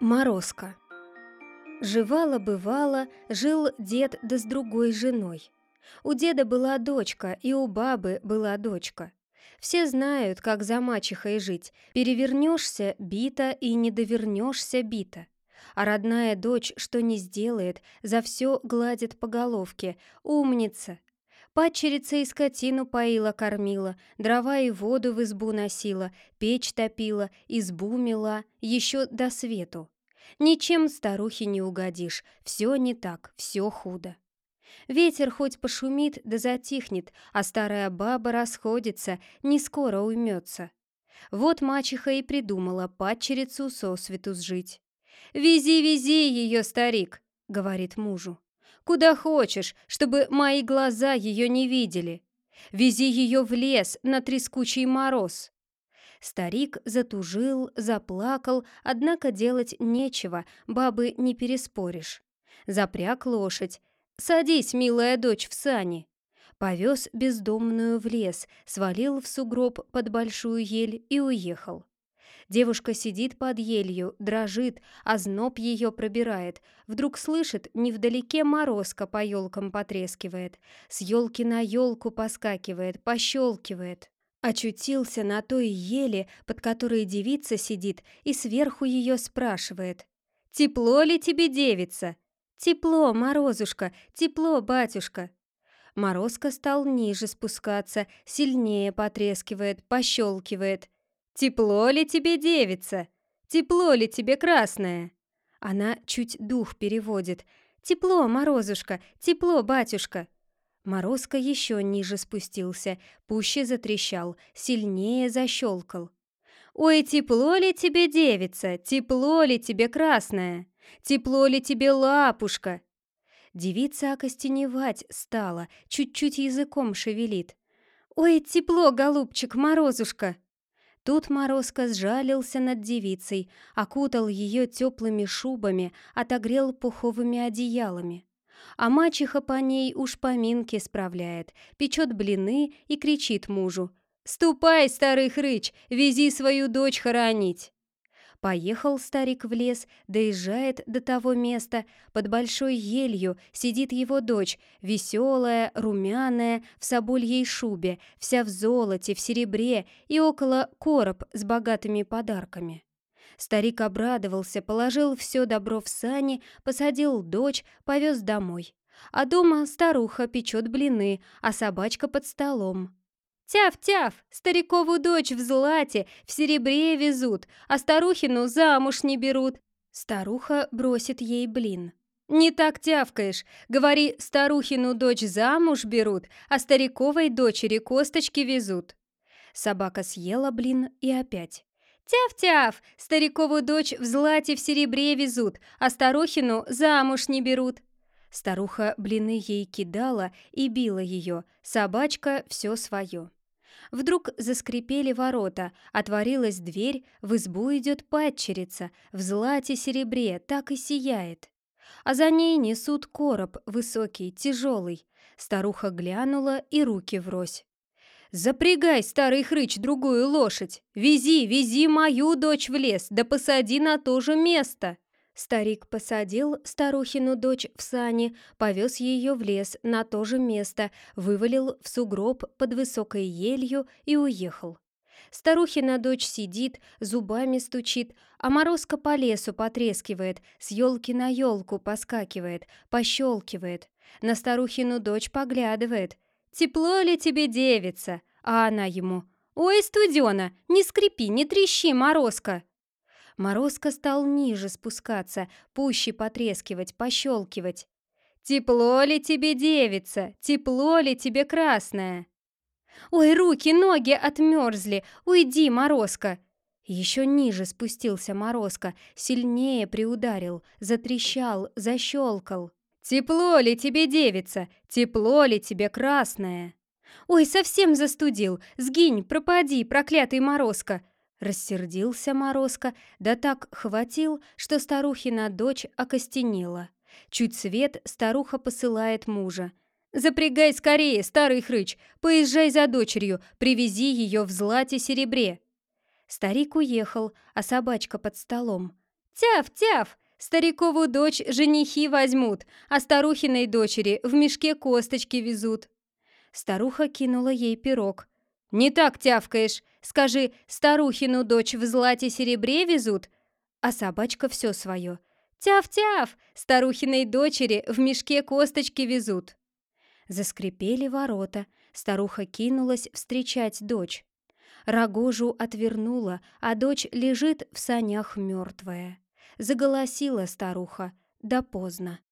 Морозко. Жевало-бывало, жил дед да с другой женой. У деда была дочка, и у бабы была дочка. Все знают, как за мачехой жить. Перевернешься — бита, и не довернешься — бита. А родная дочь, что не сделает, за все гладит по головке. Умница! Падчерица и скотину поила-кормила, дрова и воду в избу носила, печь топила, избу мела, еще до свету. Ничем старухе не угодишь, все не так, все худо. Ветер хоть пошумит да затихнет, а старая баба расходится, не скоро уймется. Вот мачеха и придумала падчерицу сосвету сжить. «Вези, вези ее, старик!» — говорит мужу. «Куда хочешь, чтобы мои глаза ее не видели. Вези ее в лес на трескучий мороз». Старик затужил, заплакал, однако делать нечего, бабы не переспоришь. Запряг лошадь. «Садись, милая дочь, в сани». Повез бездомную в лес, свалил в сугроб под большую ель и уехал. Девушка сидит под елью, дрожит, озноб ее пробирает. Вдруг слышит, невдалеке морозко по елкам потрескивает. С елки на елку поскакивает, пощелкивает. Очутился на той еле, под которой девица сидит, и сверху ее спрашивает. «Тепло ли тебе, девица?» «Тепло, Морозушка, тепло, батюшка». Морозко стал ниже спускаться, сильнее потрескивает, пощелкивает. «Тепло ли тебе, девица? Тепло ли тебе, красная?» Она чуть дух переводит. «Тепло, Морозушка, тепло, батюшка». Морозко еще ниже спустился, пуще затрещал, сильнее защелкал. «Ой, тепло ли тебе, девица? Тепло ли тебе, красная? Тепло ли тебе, лапушка?» Девица окостеневать стала, чуть-чуть языком шевелит. «Ой, тепло, голубчик, Морозушка!» Тут Морозко сжалился над девицей, окутал ее теплыми шубами, отогрел пуховыми одеялами. А мачеха по ней уж поминки справляет, печет блины и кричит мужу: «Ступай, старый хрыч, вези свою дочь хоронить!» Поехал старик в лес, доезжает до того места, под большой елью сидит его дочь, веселая, румяная, в собольей шубе, вся в золоте, в серебре, и около короб с богатыми подарками. Старик обрадовался, положил все добро в сани, посадил дочь, повез домой. А дома старуха печет блины, а собачка под столом. «Тяв-тяв! Старикову дочь в злате, в серебре везут, а старухину замуж не берут!» Старуха бросит ей блин. «Не так тявкаешь! Говори, старухину дочь замуж берут, а стариковой дочери косточки везут!» Собака съела блин и опять. «Тяв-тяв! Старикову дочь в злате, в серебре везут, а старухину замуж не берут!» Старуха блины ей кидала и била ее, собачка все свое. Вдруг заскрипели ворота, отворилась дверь, в избу идет падчерица, в злате-серебре так и сияет. А за ней несут короб высокий, тяжелый. Старуха глянула и руки врозь. «Запрягай, старый хрыч, другую лошадь! Вези, вези мою дочь в лес, да посади на то же место!» Старик посадил старухину дочь в сани, повез ее в лес на то же место, вывалил в сугроб под высокой елью и уехал. Старухина дочь сидит, зубами стучит, а морозко по лесу потрескивает, с елки на елку поскакивает, пощелкивает. На старухину дочь поглядывает. «Тепло ли тебе, девица?» А она ему: «Ой, студена, не скрипи, не трещи, морозко!» Морозко стал ниже спускаться, пуще потрескивать, пощелкивать. «Тепло ли тебе, девица? Тепло ли тебе, красная?» «Ой, руки, ноги отмерзли! Уйди, Морозко!» Еще ниже спустился Морозко, сильнее приударил, затрещал, защелкал. «Тепло ли тебе, девица? Тепло ли тебе, красная?» «Ой, совсем застудил! Сгинь, пропади, проклятый Морозко!» Рассердился Морозко, да так хватил, что старухина дочь окостенела. Чуть свет старуха посылает мужа. «Запрягай скорее, старый хрыч, поезжай за дочерью, привези ее в злате-серебре». Старик уехал, а собачка под столом. Тяв-тяв! Старикову дочь женихи возьмут, а старухиной дочери в мешке косточки везут. Старуха кинула ей пирог. «Не так тявкаешь! Скажи, старухину дочь в злате-серебре везут?» А собачка все свое. «Тяв-тяв! Старухиной дочери в мешке косточки везут!» Заскрипели ворота. Старуха кинулась встречать дочь. Рогожу отвернула, а дочь лежит в санях мертвая. Заголосила старуха, да поздно.